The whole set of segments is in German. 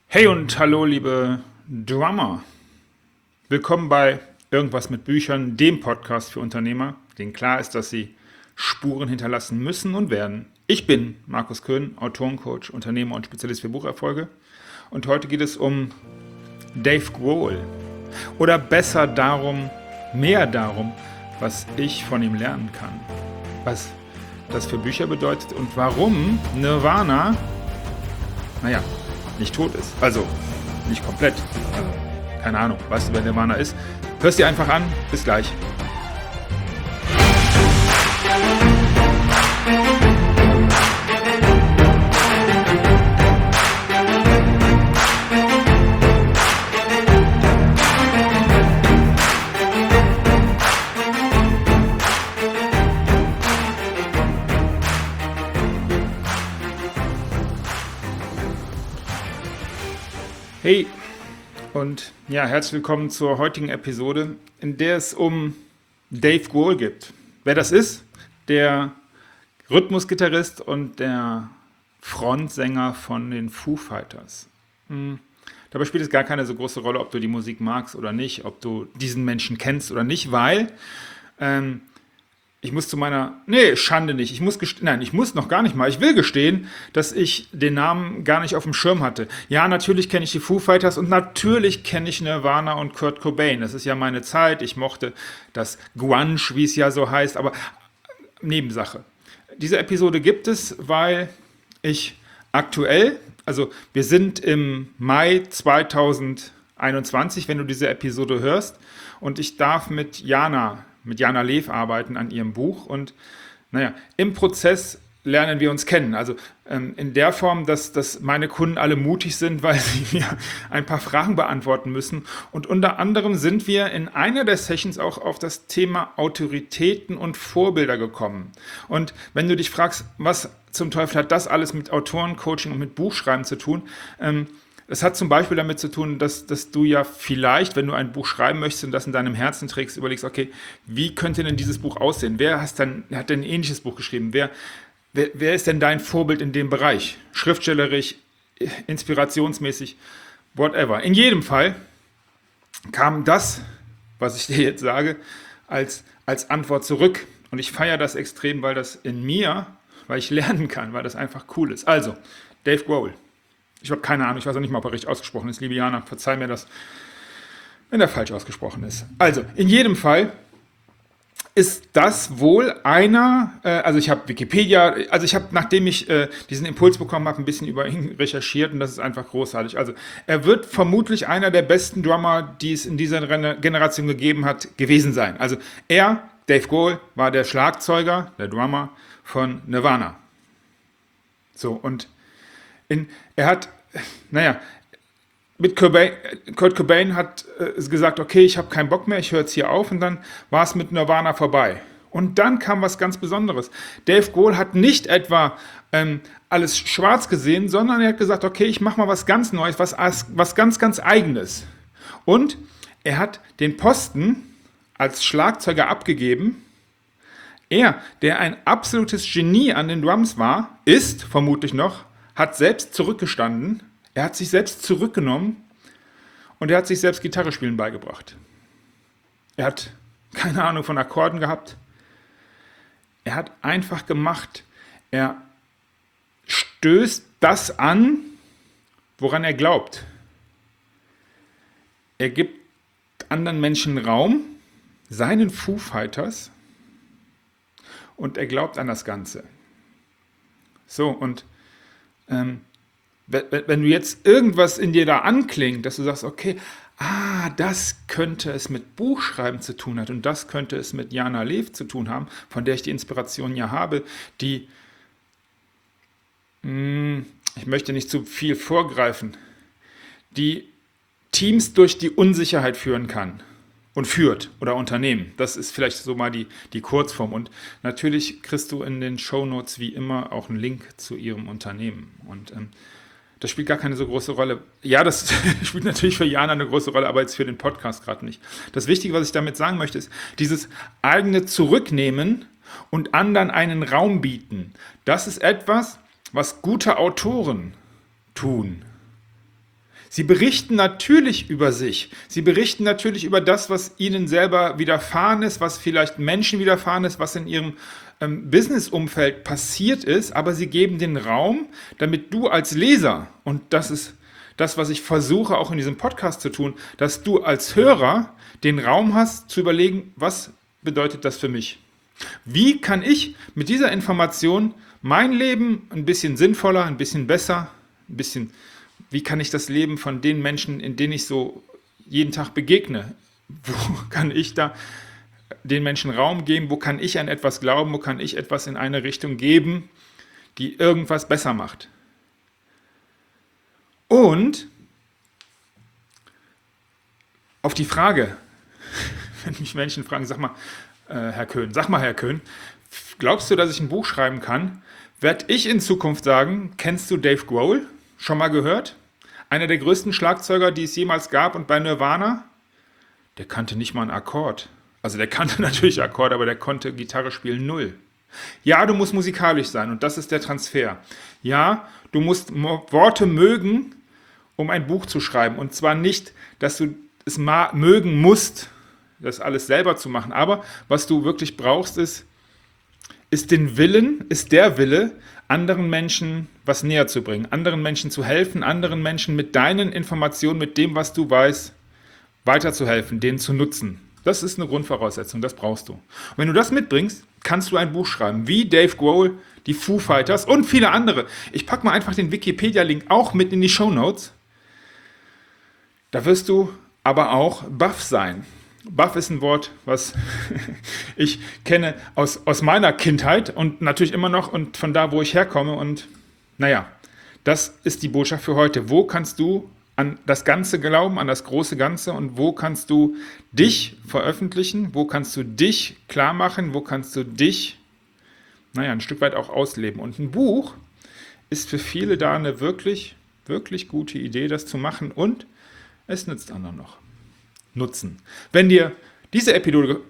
Hey und hallo, liebe Drummer. Willkommen bei Irgendwas mit Büchern, dem Podcast für Unternehmer, denen klar ist, dass sie Spuren hinterlassen müssen und werden. Ich bin Markus Köhn, Autorencoach, Unternehmer und Spezialist für Bucherfolge. Und heute geht es um Dave Grohl. Oder besser darum, mehr darum, was ich von ihm lernen kann. Was das für Bücher bedeutet und warum Nirvana, nicht tot ist. Also, nicht komplett. Also, keine Ahnung, weißt du, wer Nirvana ist? Hörst dir einfach an. Bis gleich. Hey und ja, herzlich willkommen zur heutigen Episode, in der es um Dave Grohl geht. Wer das ist? Der Rhythmusgitarrist und der Frontsänger von den Foo Fighters. Dabei spielt es gar keine so große Rolle, ob du die Musik magst oder nicht, ob du diesen Menschen kennst oder nicht, weil ich muss zu meiner, Schande nicht, ich muss noch gar nicht mal, ich will gestehen, dass ich den Namen gar nicht auf dem Schirm hatte. Ja, natürlich kenne ich die Foo Fighters und natürlich kenne ich Nirvana und Kurt Cobain. Das ist ja meine Zeit, ich mochte das Grunge, wie es ja so heißt, aber Nebensache. Diese Episode gibt es, weil ich aktuell, also wir sind im Mai 2021, wenn du diese Episode hörst, und ich darf mit Jana Lew arbeiten an ihrem Buch und im Prozess lernen wir uns kennen. Also in der Form, dass meine Kunden alle mutig sind, weil sie mir ein paar Fragen beantworten müssen. Und unter anderem sind wir in einer der Sessions auch auf das Thema Autoritäten und Vorbilder gekommen. Und wenn du dich fragst, was zum Teufel hat das alles mit Autorencoaching und mit Buchschreiben zu tun, es hat zum Beispiel damit zu tun, dass du ja vielleicht, wenn du ein Buch schreiben möchtest und das in deinem Herzen trägst, überlegst, okay, wie könnte denn dieses Buch aussehen? Wer hat denn ein ähnliches Buch geschrieben? Wer ist denn dein Vorbild in dem Bereich? Schriftstellerisch, inspirationsmäßig, whatever. In jedem Fall kam das, was ich dir jetzt sage, als Antwort zurück. Und ich feiere das extrem, weil das in mir, weil ich lernen kann, weil das einfach cool ist. Also, Dave Grohl. Ich habe keine Ahnung, ich weiß auch nicht mal, ob er richtig ausgesprochen ist. Liebe Jana, verzeih mir das, wenn er falsch ausgesprochen ist. Also, in jedem Fall ist das wohl einer, also ich habe Wikipedia, also ich habe, nachdem ich diesen Impuls bekommen habe, ein bisschen über ihn recherchiert und das ist einfach großartig. Also, er wird vermutlich einer der besten Drummer, die es in dieser Generation gegeben hat, gewesen sein. Also, Dave Grohl, war der Schlagzeuger, der Drummer von Nirvana. So, und er hat, mit Kurt Cobain hat gesagt, okay, ich habe keinen Bock mehr, ich höre jetzt hier auf und dann war es mit Nirvana vorbei. Und dann kam was ganz Besonderes. Dave Grohl hat nicht etwa alles schwarz gesehen, sondern er hat gesagt, okay, ich mache mal was ganz Neues, was ganz, ganz Eigenes. Und er hat den Posten als Schlagzeuger abgegeben. Er, der ein absolutes Genie an den Drums war, ist vermutlich noch, hat selbst zurückgestanden, er hat sich selbst zurückgenommen und er hat sich selbst Gitarre spielen beigebracht. Er hat keine Ahnung von Akkorden gehabt. Er hat einfach gemacht. Er stößt das an, woran er glaubt. Er gibt anderen Menschen Raum, seinen Foo Fighters, und er glaubt an das Ganze. So, und wenn du jetzt irgendwas in dir da anklingt, dass du sagst, okay, das könnte es mit Buchschreiben zu tun haben und das könnte es mit Jana Lew zu tun haben, von der ich die Inspiration ja habe, die, ich möchte nicht zu viel vorgreifen, die Teams durch die Unsicherheit führen kann und führt oder Unternehmen. Das ist vielleicht so mal die Kurzform. Und natürlich kriegst du in den Shownotes wie immer auch einen Link zu ihrem Unternehmen. Und das spielt gar keine so große Rolle. Ja, das spielt natürlich für Jana eine große Rolle, aber jetzt für den Podcast gerade nicht. Das Wichtige, was ich damit sagen möchte, ist, dieses eigene Zurücknehmen und anderen einen Raum bieten. Das ist etwas, was gute Autoren tun. Sie berichten natürlich über sich. Sie berichten natürlich über das, was ihnen selber widerfahren ist, was vielleicht Menschen widerfahren ist, was in ihrem Business-Umfeld passiert ist, aber sie geben den Raum, damit du als Leser, und das ist das, was ich versuche auch in diesem Podcast zu tun, dass du als Hörer den Raum hast, zu überlegen, was bedeutet das für mich? Wie kann ich mit dieser Information mein Leben ein bisschen sinnvoller, ein bisschen besser, wie kann ich das Leben von den Menschen, in denen ich so jeden Tag begegne, wo kann ich da den Menschen Raum geben, wo kann ich an etwas glauben, wo kann ich etwas in eine Richtung geben, die irgendwas besser macht. Und auf die Frage, wenn mich Menschen fragen, sag mal, Herr Köhn, glaubst du, dass ich ein Buch schreiben kann? Werde ich in Zukunft sagen, kennst du Dave Grohl? Schon mal gehört? Einer der größten Schlagzeuger, die es jemals gab, und bei Nirvana? Der kannte nicht mal einen Akkord. Also der kannte natürlich Akkorde, aber der konnte Gitarre spielen null. Ja, du musst musikalisch sein und das ist der Transfer. Ja, du musst Worte mögen, um ein Buch zu schreiben. Und zwar nicht, dass du es mögen musst, das alles selber zu machen. Aber was du wirklich brauchst, ist der Wille, anderen Menschen was näher zu bringen, anderen Menschen zu helfen, anderen Menschen mit deinen Informationen, mit dem, was du weißt, weiterzuhelfen, denen zu nutzen. Das ist eine Grundvoraussetzung, das brauchst du. Und wenn du das mitbringst, kannst du ein Buch schreiben, wie Dave Grohl, die Foo Fighters und viele andere. Ich packe mal einfach den Wikipedia-Link auch mit in die Shownotes. Da wirst du aber auch baff sein. Baff ist ein Wort, was ich kenne aus meiner Kindheit und natürlich immer noch und von da, wo ich herkomme. Und naja, das ist die Botschaft für heute. Wo kannst du an das Ganze glauben, an das große Ganze, und wo kannst du dich veröffentlichen, wo kannst du dich klar machen, wo kannst du dich, ein Stück weit auch ausleben. Und ein Buch ist für viele da eine wirklich, wirklich gute Idee, das zu machen, und es nützt anderen noch. Nutzen. Wenn dir diese Episode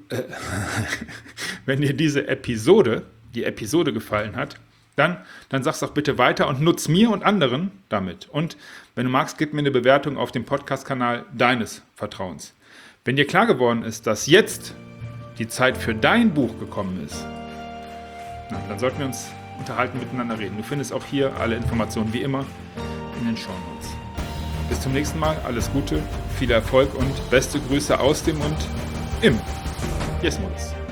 gefallen hat, dann sag's doch bitte weiter und nutz mir und anderen damit. Und wenn du magst, gib mir eine Bewertung auf dem Podcast-Kanal deines Vertrauens. Wenn dir klar geworden ist, dass jetzt die Zeit für dein Buch gekommen ist, dann sollten wir uns unterhalten, miteinander reden. Du findest auch hier alle Informationen wie immer in den Shownotes. Bis zum nächsten Mal, alles Gute, viel Erfolg und beste Grüße aus dem und im Yes-Modus.